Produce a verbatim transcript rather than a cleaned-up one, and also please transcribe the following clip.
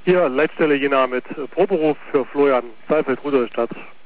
Hier, Leitstelle Jena mit äh, Proberuf für Florian Seifeld, Rudolstadt.